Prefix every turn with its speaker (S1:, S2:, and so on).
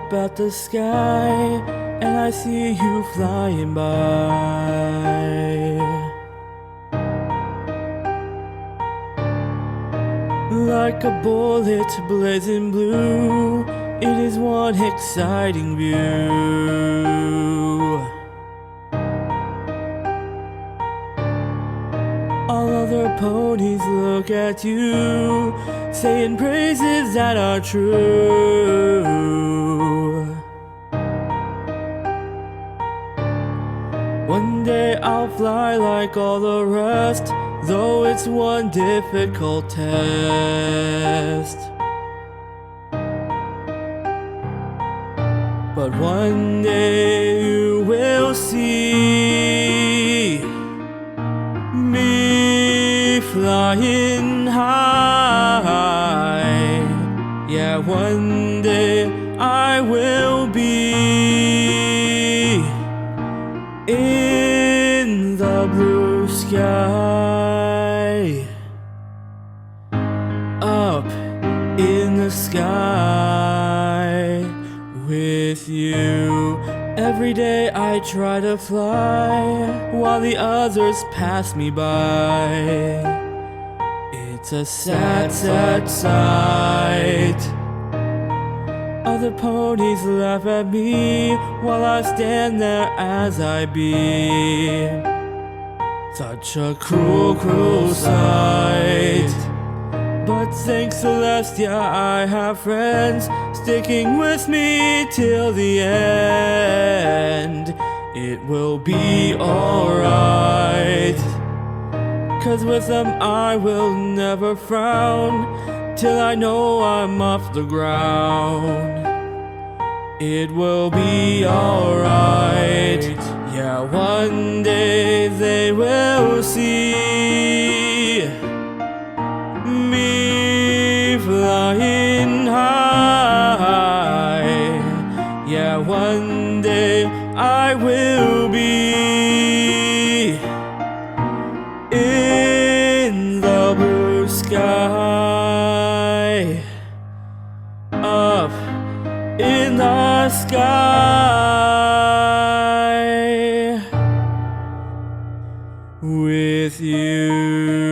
S1: up at the sky and I see you flying by. Like a bullet blazing blue, it is one exciting view. All other ponies look at you, saying praises that are true. One day I'll fly like all the rest, though it's one difficult test. But one day you will see me flying high. Yeah, one day I will be in the blue sky, up in the sky with you. Every day I try to fly while the others pass me by. It's a sad, sad sight. Other ponies laugh at me while I stand there as I be. Such a cruel, cruel sight. But thanks Celestia, I have friends sticking with me till the end. It will be alright, 'cause with them I will never frown till I know I'm off the ground. It will be alright. Yeah, one day they will see me flying high. Yeah, one day I will be in the blue sky, up in the sky with you.